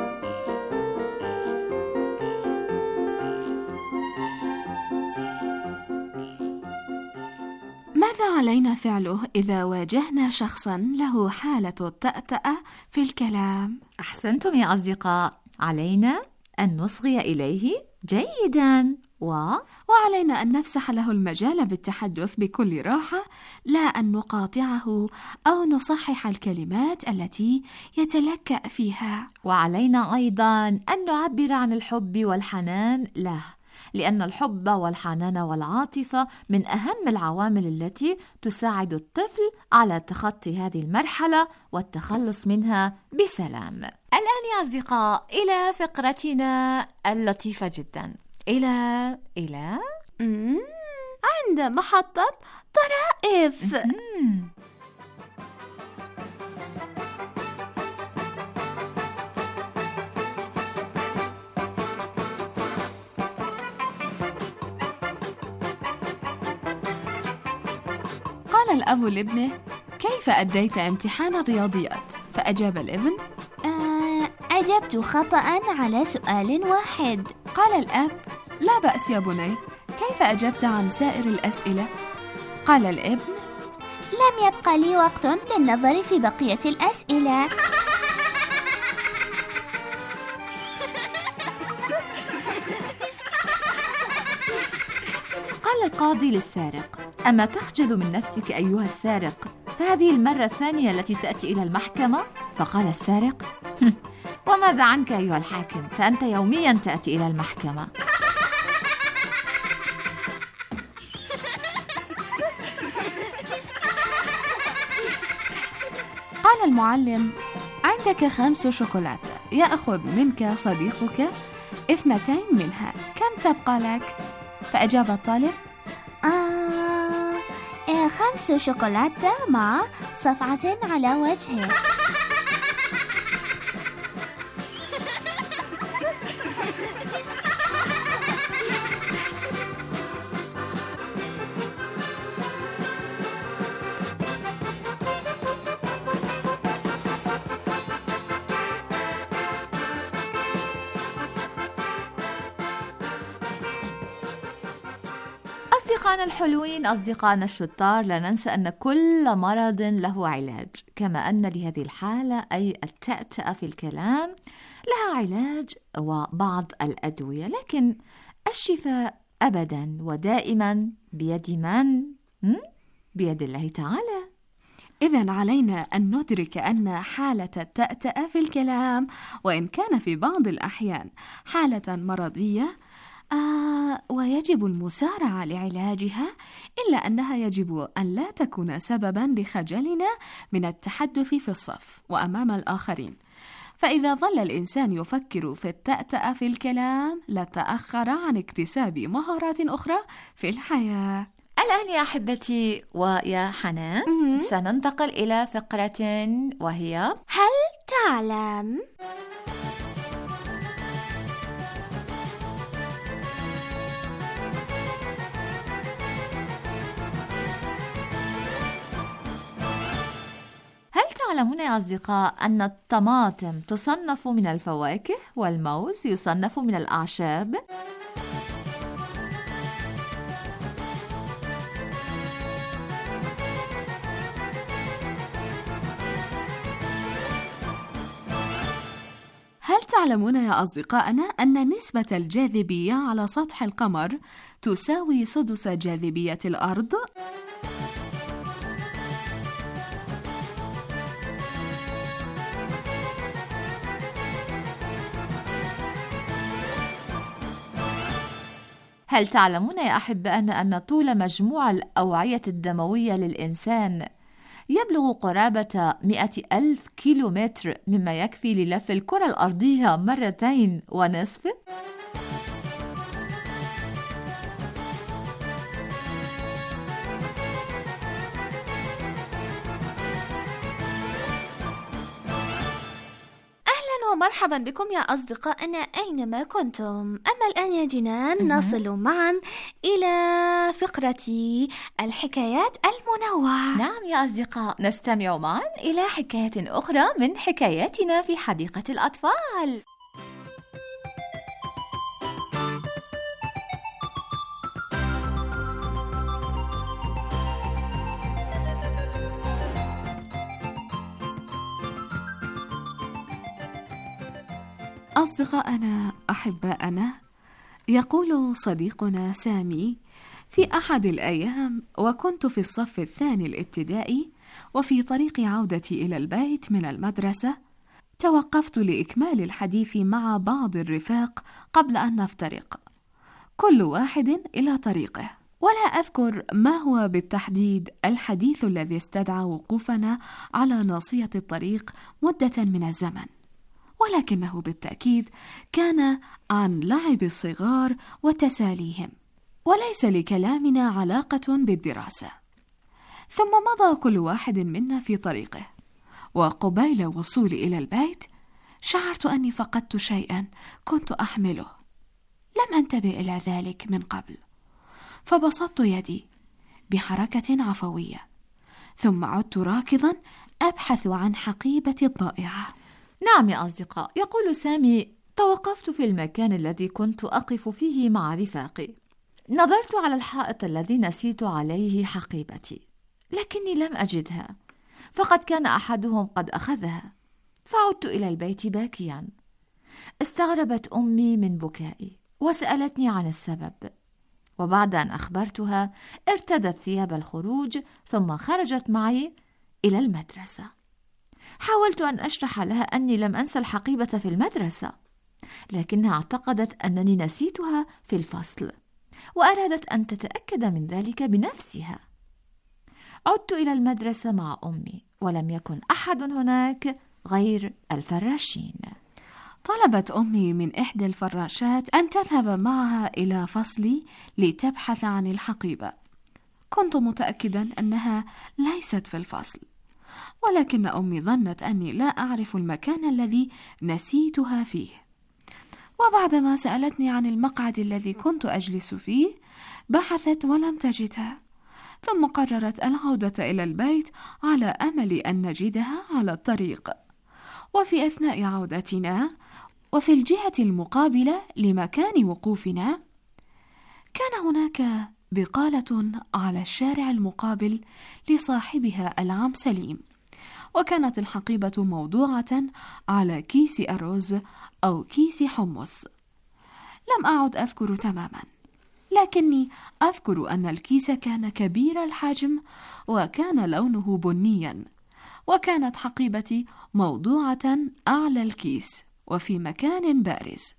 ماذا علينا فعله إذا واجهنا شخصا له حالة التأتأة في الكلام؟ أحسنتم يا أصدقاء، علينا أن نصغي إليه جيدا و... وعلينا أن نفسح له المجال بالتحدث بكل راحة، لا أن نقاطعه أو نصحح الكلمات التي يتلكأ فيها. وعلينا أيضا أن نعبر عن الحب والحنان له، لأن الحب والحنان والعاطفة من أهم العوامل التي تساعد الطفل على تخطي هذه المرحلة والتخلص منها بسلام. الآن يا أصدقاء إلى فقرتنا اللطيفة جدا، إلى إلى عند محطة طرائف. قال الأب لابنه: كيف أديت امتحان الرياضيات؟ فأجاب الابن: آه، أجبت خطأ على سؤال واحد. قال الأب: لا بأس يا بني، كيف أجبت عن سائر الأسئلة؟ قال الابن: لم يبقى لي وقت للنظر في بقية الأسئلة. قال القاضي للسارق: أما تخجل من نفسك أيها السارق؟ فهذه المرة الثانية التي تأتي إلى المحكمة. فقال السارق: وماذا عنك أيها الحاكم؟ فأنت يوميا تأتي إلى المحكمة. قال المعلم: عندك خمس شوكولاتة، يأخذ منك صديقك اثنتين منها، كم تبقى لك؟ فأجاب الطالب: آه آه خمس شوكولاتة مع صفعة على وجهه. أصدقائنا الحلوين، أصدقائنا الشطار، لا ننسى أن كل مرض له علاج، كما أن لهذه الحالة أي التأتأة في الكلام لها علاج وبعض الأدوية، لكن الشفاء أبدا ودائما بيد من؟ بيد الله تعالى. إذن علينا أن ندرك أن حالة التأتأة في الكلام، وإن كان في بعض الأحيان حالة مرضية آه ويجب المسارعة لعلاجها، إلا أنها يجب أن لا تكون سببا لخجلنا من التحدث في الصف وأمام الآخرين. فإذا ظل الإنسان يفكر في التأتأة في الكلام لتأخر عن اكتساب مهارات أخرى في الحياة. الآن يا أحبتي ويا حنان سننتقل إلى فقرة وهي هل تعلم؟ هل تعلمون يا أصدقاء أن الطماطم تصنف من الفواكه والموز يصنف من الأعشاب؟ هل تعلمون يا أصدقائنا أن نسبة الجاذبية على سطح القمر تساوي سدس جاذبية الأرض؟ هل تعلمون يا أحبائنا أن طول مجموع الأوعية الدموية للإنسان يبلغ قرابة مئة ألف كيلومتر، مما يكفي للف الكرة الأرضية مرتين ونصف؟ ومرحبا بكم يا أصدقائنا أينما كنتم. أما الآن يا جنان نصل معا إلى فقرة الحكايات المنوعة. نعم يا أصدقاء، نستمع معا إلى حكاية أخرى من حكاياتنا في حديقة الأطفال. أصدقائنا أحباءنا، يقول صديقنا سامي: في أحد الأيام وكنت في الصف الثاني الابتدائي وفي طريق عودتي إلى البيت من المدرسة، توقفت لإكمال الحديث مع بعض الرفاق قبل أن نفترق، كل واحد إلى طريقه، ولا أذكر ما هو بالتحديد الحديث الذي استدعى وقوفنا على ناصية الطريق مدة من الزمن، ولكنه بالتأكيد كان عن لعب الصغار وتساليهم، وليس لكلامنا علاقة بالدراسة. ثم مضى كل واحد منا في طريقه، وقبيل وصولي إلى البيت شعرت أني فقدت شيئا كنت أحمله، لم أنتبه إلى ذلك من قبل، فبسطت يدي بحركة عفوية، ثم عدت راكضا أبحث عن حقيبتي الضائعة. نعم يا أصدقاء، يقول سامي: توقفت في المكان الذي كنت أقف فيه مع رفاقي، نظرت على الحائط الذي نسيت عليه حقيبتي، لكني لم أجدها، فقد كان أحدهم قد أخذها، فعدت إلى البيت باكيا. استغربت أمي من بكائي وسألتني عن السبب، وبعد أن أخبرتها ارتدت ثياب الخروج، ثم خرجت معي إلى المدرسة. حاولت أن أشرح لها أني لم أنسى الحقيبة في المدرسة، لكنها اعتقدت أنني نسيتها في الفصل، وأرادت أن تتأكد من ذلك بنفسها. عدت إلى المدرسة مع أمي، ولم يكن أحد هناك غير الفراشين. طلبت أمي من إحدى الفراشات أن تذهب معها إلى فصلي لتبحث عن الحقيبة. كنت متأكدا أنها ليست في الفصل، ولكن أمي ظنت أني لا أعرف المكان الذي نسيتها فيه، وبعدما سألتني عن المقعد الذي كنت أجلس فيه بحثت ولم تجدها، ثم قررت العودة إلى البيت على أمل أن نجدها على الطريق. وفي أثناء عودتنا وفي الجهة المقابلة لمكان وقوفنا كان هناك بقالة على الشارع المقابل لصاحبها العم سليم، وكانت الحقيبة موضوعة على كيس أرز أو كيس حمص. لم أعد أذكر تماما، لكني أذكر أن الكيس كان كبير الحجم وكان لونه بنيا، وكانت حقيبتي موضوعة أعلى الكيس وفي مكان بارز.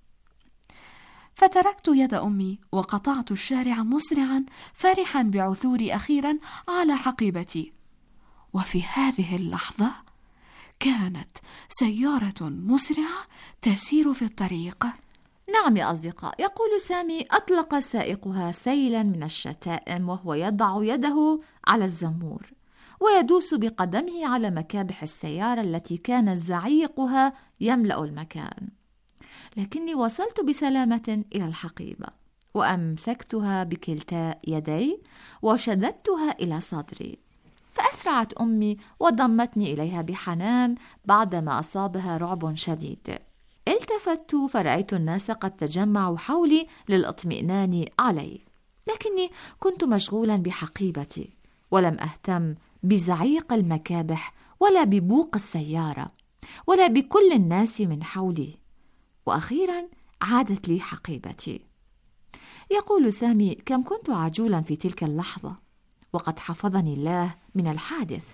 فتركت يد أمي وقطعت الشارع مسرعا، فرحا بعثوري أخيرا على حقيبتي. وفي هذه اللحظة كانت سيارة مسرعة تسير في الطريق. نعم يا أصدقاء، يقول سامي: أطلق سائقها سيلا من الشتائم وهو يضع يده على الزمور ويدوس بقدمه على مكابح السيارة التي كان زعيقها يملأ المكان. لكني وصلت بسلامة إلى الحقيبة، وأمسكتها بكلتا يدي وشددتها إلى صدري، فأسرعت أمي وضمتني إليها بحنان بعدما أصابها رعب شديد. التفت فرأيت الناس قد تجمعوا حولي للإطمئنان علي، لكني كنت مشغولا بحقيبتي ولم أهتم بزعيق المكابح ولا ببوق السيارة ولا بكل الناس من حولي. وأخيرا عادت لي حقيبتي. يقول سامي: كم كنت عجولا في تلك اللحظة، وقد حفظني الله من الحادث.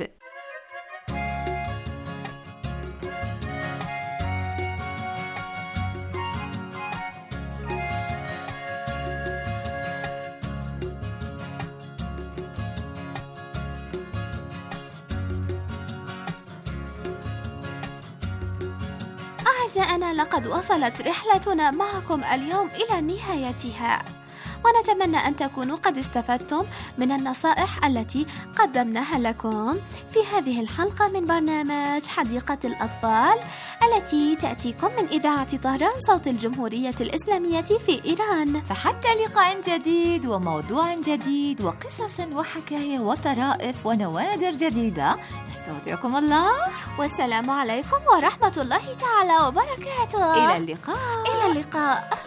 أعزائنا، لقد وصلت رحلتنا معكم اليوم إلى نهايتها، ونتمنى أن تكونوا قد استفدتم من النصائح التي قدمناها لكم في هذه الحلقة من برنامج حديقة الأطفال التي تأتيكم من إذاعة طهران صوت الجمهورية الإسلامية في إيران. فحتى لقاء جديد وموضوع جديد وقصص وحكاية وطرائف ونوادر جديدة، نستودعكم الله، والسلام عليكم ورحمة الله تعالى وبركاته. إلى اللقاء. إلى اللقاء.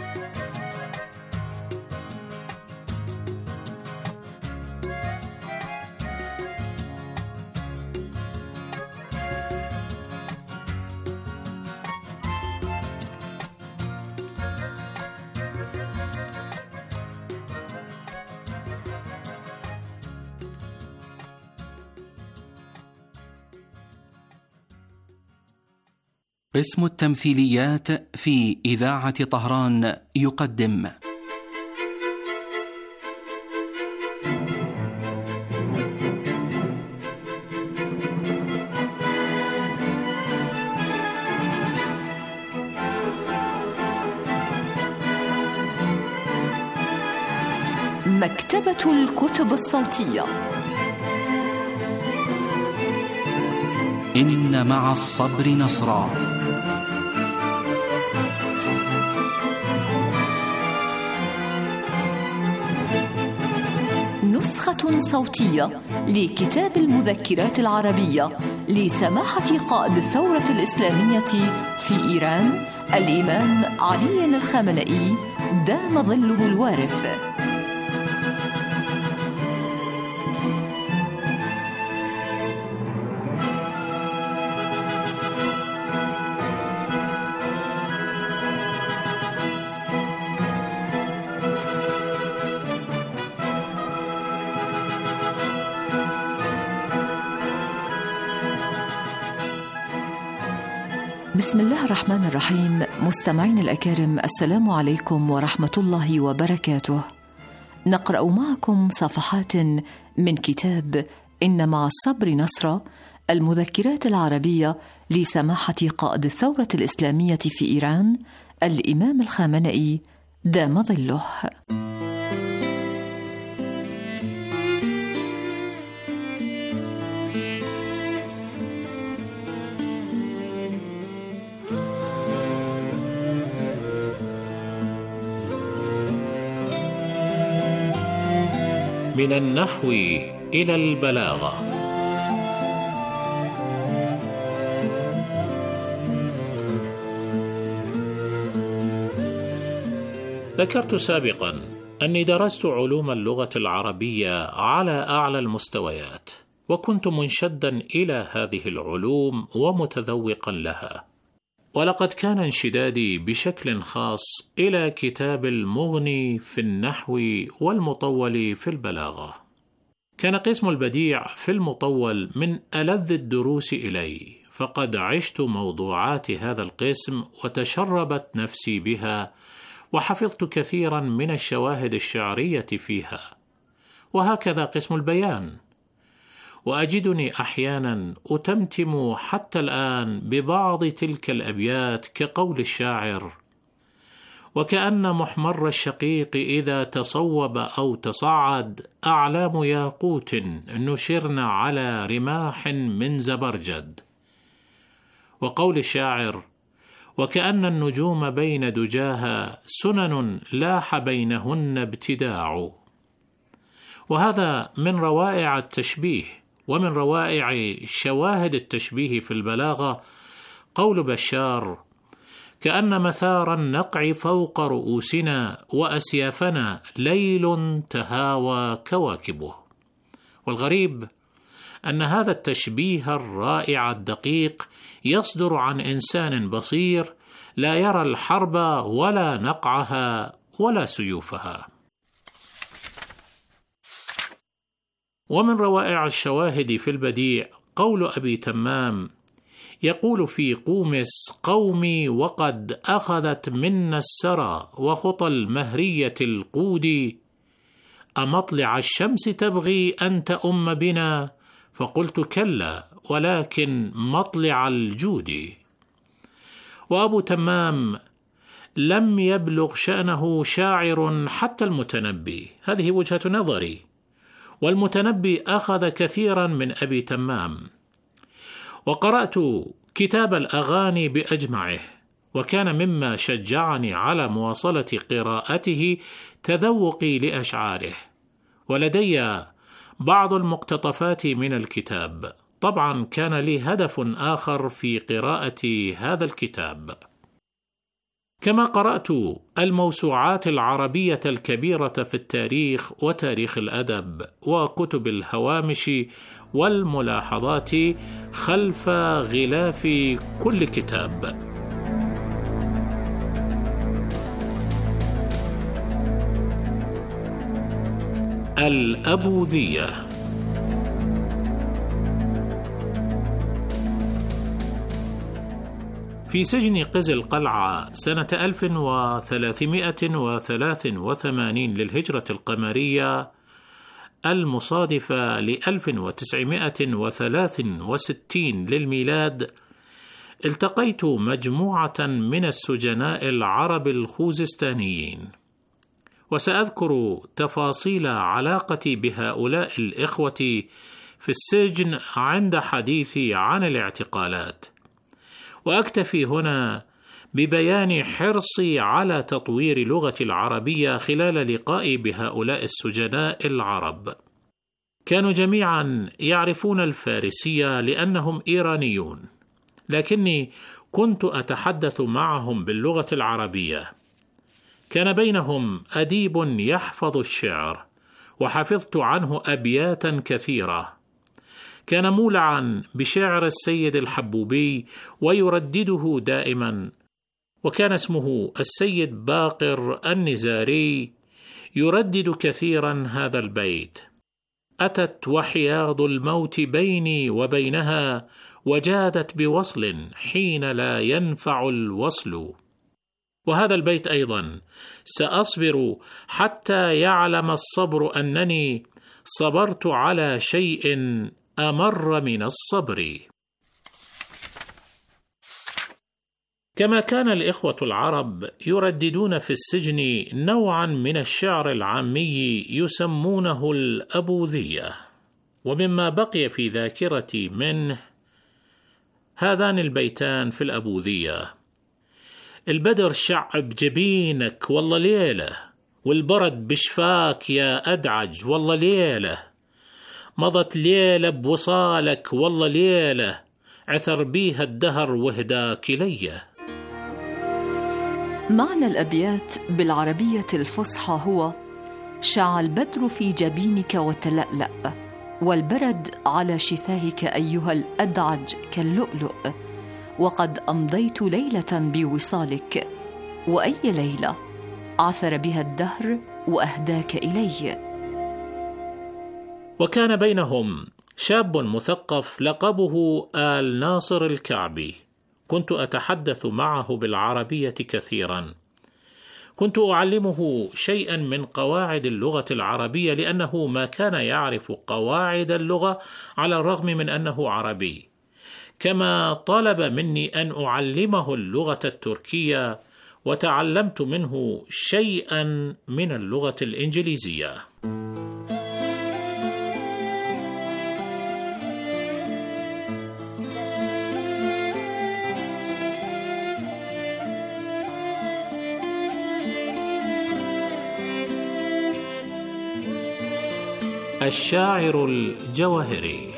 قسم التمثيليات في إذاعة طهران يقدم مكتبة الكتب الصوتية. إن مع الصبر نصرا. نسخة صوتية لكتاب المذكرات العربية لسماحة قائد الثورة الإسلامية في إيران الإمام علي الخامنئي دام ظله الوارف. بسم الله الرحمن الرحيم. مستمعين الأكارم، السلام عليكم ورحمة الله وبركاته. نقرأ معكم صفحات من كتاب إن مع الصبر نصرا، المذكرات العربية لسماحة قائد الثورة الإسلامية في إيران الإمام الخامنئي دام ظله. من النحو إلى البلاغة. ذكرت سابقا أني درست علوم اللغة العربية على أعلى المستويات، وكنت منشدا إلى هذه العلوم ومتذوقا لها، ولقد كان انشدادي بشكل خاص إلى كتاب المغني في النحو والمطول في البلاغة. كان قسم البديع في المطول من ألذ الدروس إلي، فقد عشت موضوعات هذا القسم وتشربت نفسي بها، وحفظت كثيرا من الشواهد الشعرية فيها. وهكذا قسم البيان، وأجدني أحيانا أتمتم حتى الآن ببعض تلك الأبيات كقول الشاعر: وكأن محمر الشقيق إذا تصوب أو تصعد أعلام ياقوت نشرن على رماح من زبرجد. وقول الشاعر: وكأن النجوم بين دجاها سنن لاح بينهن ابتداع. وهذا من روائع التشبيه، ومن روائع شواهد التشبيه في البلاغة قول بشار: كأن مثار النقع فوق رؤوسنا وأسيافنا ليل تهاوى كواكبه. والغريب أن هذا التشبيه الرائع الدقيق يصدر عن إنسان بصير لا يرى الحرب ولا نقعها ولا سيوفها. ومن روائع الشواهد في البديع قول أبي تمام يقول في قومس: قومي وقد أخذت منا السرى وخطى المهرية القود، أمطلع الشمس تبغي أن تأم بنا؟ فقلت كلا، ولكن مطلع الجود. وأبو تمام لم يبلغ شأنه شاعر حتى المتنبي، هذه وجهة نظري، والمتنبي أخذ كثيرا من أبي تمام. وقرأت كتاب الأغاني بأجمعه، وكان مما شجعني على مواصلة قراءته تذوقي لأشعاره، ولدي بعض المقتطفات من الكتاب. طبعا كان لي هدف آخر في قراءة هذا الكتاب. كما قرأت الموسوعات العربية الكبيرة في التاريخ وتاريخ الأدب وكتب الهوامش والملاحظات خلف غلاف كل كتاب. الأبوذية. في سجن قز القلعة سنة ألف وثلاثمائة وثلاث وثمانين للهجرة القمرية المصادفة لألف وتسعمائة وثلاث وستين للميلاد، التقيت مجموعة من السجناء العرب الخوزستانيين، وسأذكر تفاصيل علاقتي بهؤلاء الإخوة في السجن عند حديثي عن الاعتقالات، وأكتفي هنا ببيان حرصي على تطوير لغة العربية خلال لقائي بهؤلاء السجناء العرب. كانوا جميعا يعرفون الفارسية لأنهم إيرانيون، لكني كنت أتحدث معهم باللغة العربية. كان بينهم أديب يحفظ الشعر، وحفظت عنه أبياتا كثيرة. كان مولعا بشعر السيد الحبوبي ويردده دائما، وكان اسمه السيد باقر النزاري، يردد كثيرا هذا البيت: أتت وحياض الموت بيني وبينها، وجادت بوصل حين لا ينفع الوصل. وهذا البيت أيضا: سأصبر حتى يعلم الصبر أنني صبرت على شيء أمر من الصبر. كما كان الإخوة العرب يرددون في السجن نوعا من الشعر العامي يسمونه الأبوذية، ومما بقي في ذاكرتي منه هذان البيتان في الأبوذية: البدر شعب جبينك والله ليلة، والبرد بشفاك يا أدعج والله ليلة، مضت ليلة بوصالك والله ليلة، عثر بيها الدهر وهداك ليه. معنى الأبيات بالعربية الفصحى هو: شع البدر في جبينك وتلألأ، والبرد على شفاهك أيها الأدعج كاللؤلؤ، وقد أمضيت ليلة بوصالك، وأي ليلة عثر بها الدهر وأهداك إلي. وكان بينهم شاب مثقف لقبه آل ناصر الكعبي، كنت أتحدث معه بالعربية كثيرا. كنت أعلمه شيئا من قواعد اللغة العربية، لأنه ما كان يعرف قواعد اللغة على الرغم من أنه عربي، كما طلب مني أن أعلمه اللغة التركية، وتعلمت منه شيئا من اللغة الإنجليزية. الشاعر الجواهري.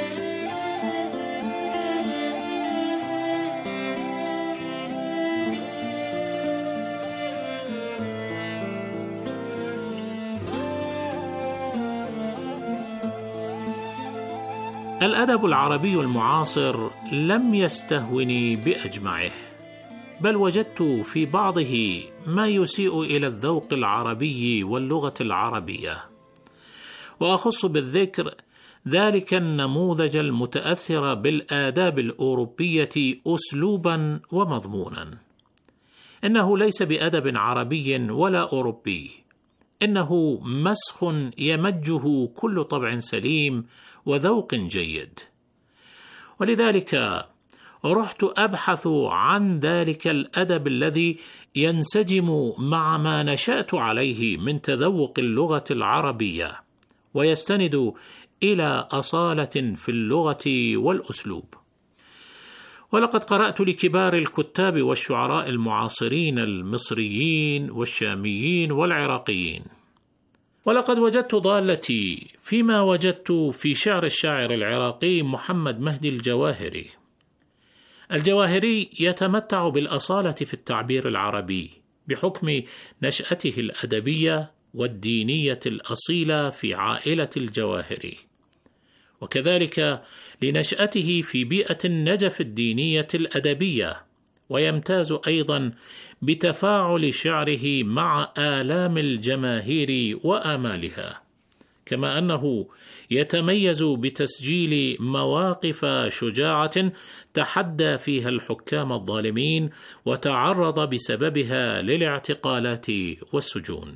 الأدب العربي المعاصر لم يستهوني بأجمعه، بل وجدت في بعضه ما يسيء إلى الذوق العربي واللغة العربية، وأخص بالذكر ذلك النموذج المتأثر بالآداب الأوروبية أسلوبا ومضمونا. إنه ليس بأدب عربي ولا أوروبي، إنه مسخ يمجه كل طبع سليم وذوق جيد. ولذلك رحت أبحث عن ذلك الأدب الذي ينسجم مع ما نشأت عليه من تذوق اللغة العربية، ويستند إلى أصالة في اللغة والأسلوب. ولقد قرأت لكبار الكتاب والشعراء المعاصرين المصريين والشاميين والعراقيين، ولقد وجدت ضالتي فيما وجدت في شعر الشاعر العراقي محمد مهدي الجواهري. الجواهري يتمتع بالأصالة في التعبير العربي بحكم نشأته الأدبية والدينية الأصيلة في عائلة الجواهري، وكذلك لنشأته في بيئة النجف الدينية الأدبية، ويمتاز أيضا بتفاعل شعره مع آلام الجماهير وآمالها، كما أنه يتميز بتسجيل مواقف شجاعة تحدى فيها الحكام الظالمين وتعرض بسببها للاعتقالات والسجون.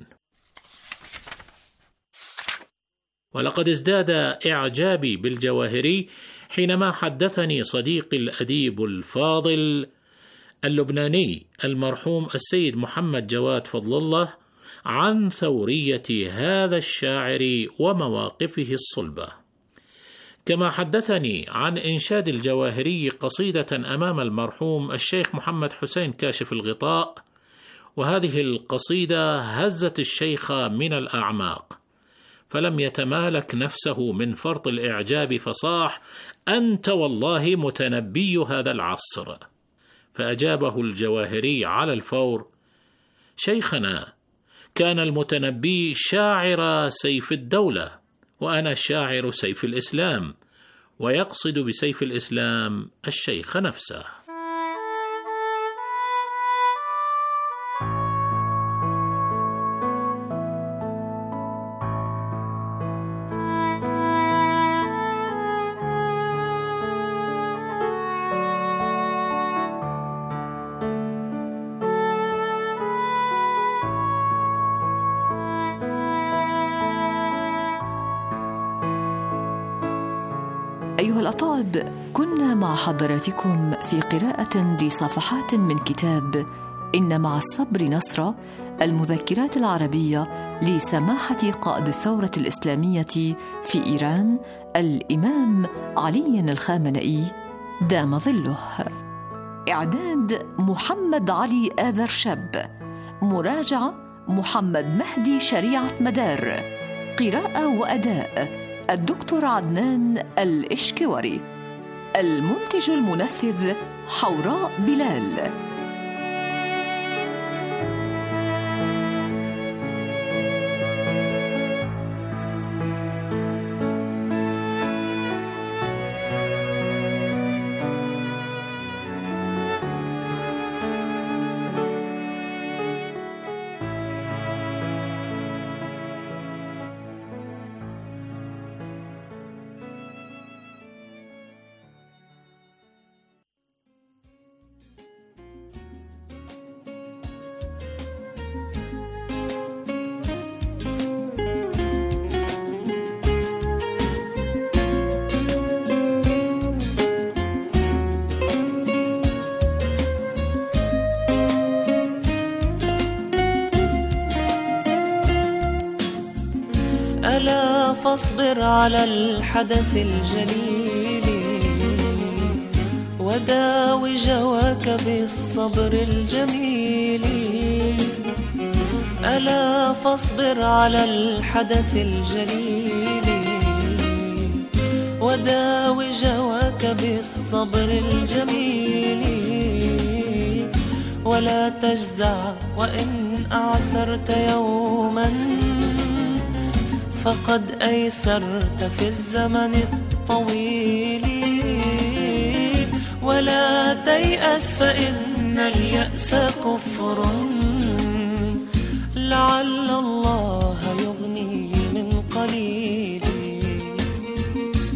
ولقد ازداد إعجابي بالجواهري حينما حدثني صديقي الأديب الفاضل اللبناني المرحوم السيد محمد جواد فضل الله عن ثورية هذا الشاعر ومواقفه الصلبة، كما حدثني عن إنشاد الجواهري قصيدة أمام المرحوم الشيخ محمد حسين كاشف الغطاء، وهذه القصيدة هزت الشيخ من الأعماق، فلم يتمالك نفسه من فرط الإعجاب فصاح: أنت والله متنبي هذا العصر. فأجابه الجواهري على الفور: شيخنا، كان المتنبي شاعر سيف الدولة، وأنا شاعر سيف الإسلام، ويقصد بسيف الإسلام الشيخ نفسه. أيها الأطاب، كنا مع حضراتكم في قراءة لصفحات من كتاب إن مع الصبر نصرا، المذكرات العربية لسماحة قائد الثورة الإسلامية في إيران الإمام علي الخامنئي دام ظله. إعداد محمد علي آذر شاب، مراجعة محمد مهدي شريعة مدار، قراءة وأداء الدكتور عدنان الإشكوري، المنتج المنفذ حوراء بلال. ألا فاصبر على الحدث الجليل وداوي جواك بالصبر الجميل. ألا فاصبر على الحدث الجليل وداوي جواك بالصبر الجميل. ولا تجزع وإن أعسرت يوما فقد أيسرت في الزمن الطويل. ولا تيأس فإن اليأس كفر، لعل الله